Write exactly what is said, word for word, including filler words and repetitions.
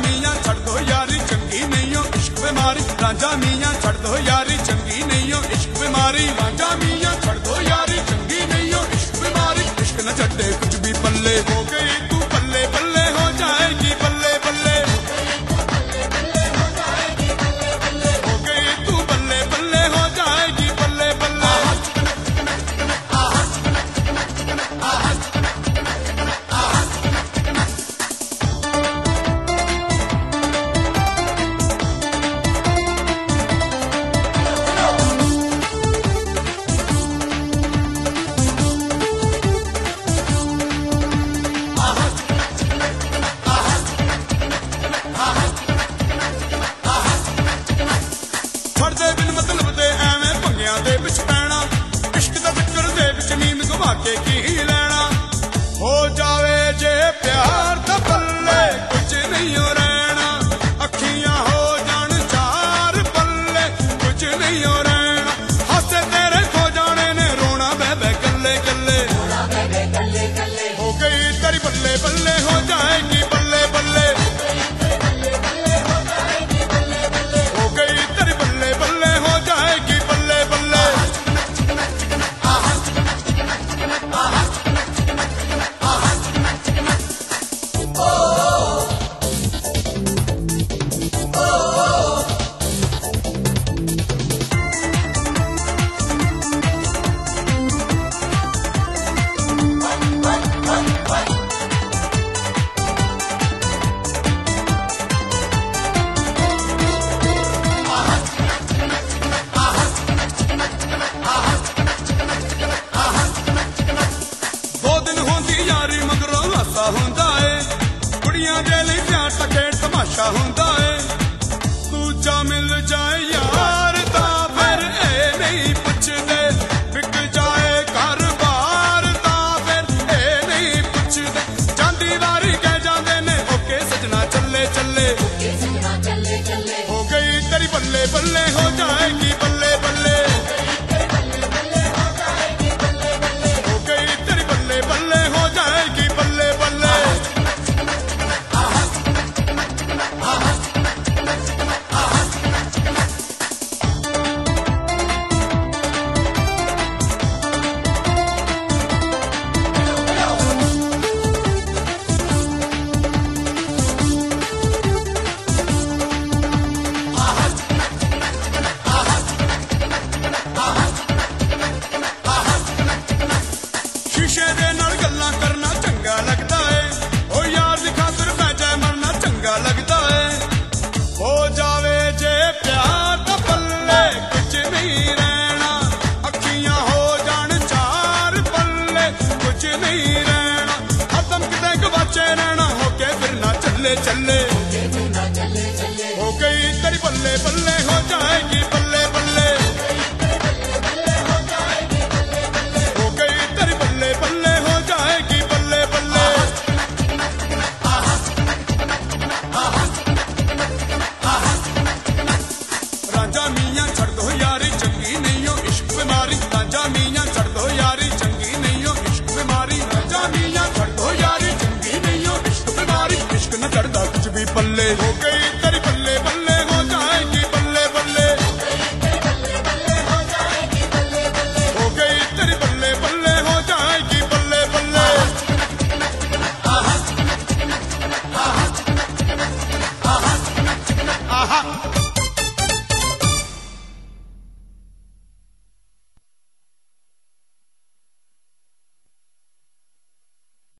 मियां छड़ दो यारी चंगी नहीं हो इश्क बीमारी रांझा मियां छड़ दो यारी चंगी नहीं हो इश्क बीमारी रांझा मियां छड़ दो यारी चंगी नहीं हो इश्क बीमारी इश्क न छड्डे कुछ भी पल्ले हो गई तू पल्ले पल्ले हो जाएगी बल्ले बल्ले हो गई तू बल्ले बल्ले हो जाएगी बल्ले बल्ले के की लेना हो जावे जे प्यार दा पल्ले कुछ नहीं हो रहना अखियां हो जान चार पल्ले कुछ नहीं हो रहना हासे तेरे खो जाने ने रोना बह बह कल्ले कल्ले हो गई तेरी बल्ले बल्ले हो जाएगी बल्ले बल्ले हो गई तेरी बल्ले बल्ले हो जाएगी बल्ले बल्ले ਹੁੰਦਾ ਏ ਕੁੜੀਆਂ ਦੇ ਲਈ ਪਿਆਰ ਤਾਂ ਖੇਡ ਤਮਾਸ਼ਾ ਹੁੰਦਾ ਏ ਦੂਜਾ ਮਿਲ ਜਾਏ ਯਾਰ ਤਾਂ ਫਿਰ ਇਹ ਨਹੀਂ ਪੁੱਛਦੇ ਵਿਕ ਜਾਏ ਘਰ-ਬਾਰ ਤਾਂ ਫਿਰ ਇਹ ਨਹੀਂ ਪੁੱਛਦੇ ਜਾਂਦੀ ਵਾਰੀ ਕਹਿ ਜਾਂਦੇ ਨੇ ਓਕੇ ਸਜਣਾ ਚੱਲੇ ਚੱਲੇ ਹੋ ਗਈ ਤੇਰੀ ਬੱਲੇ ਬੱਲੇ ਹੋ ਜਾਏਗੀ ਬੱਲੇ ਬੱਲੇ ਹੋ ਗਈ ਤੇਰੀ ਬੱਲੇ ਬੱਲੇ ਹੋ ਜਾਏਗੀ ਬੱਲੇ ਬੱਲੇ शीशे दे नाल गल्लां करना चंगा लगदा है ओ यार दी खातिर पैजा मरना चंगा लगदा है हो जावे जे प्यार दा पल्ले कुछ नहीं रहना अखियां हो जान चार पल्ले कुछ नहीं रहना हरदम किते गवाचे रहना होके फिर ना चले चले हो गई तेरी बल्ले बल्ले हो जाएगी बल्ले बल्ले हो गई तेरी बल्ले बल्ले हो जाएगी बल्ले बल्ले रांझा मियां छड़ दो यारी चंगी नहीं हो इश्क बीमारी रांझा मियां छड़ दो यारी चंगी नहीं हो इश्क बीमारी रांझा मियां छड़ दो यारी चंगी नहीं हो इश्क बीमारी इश्क न चढ़दा कुछ भी पल्ले हो गई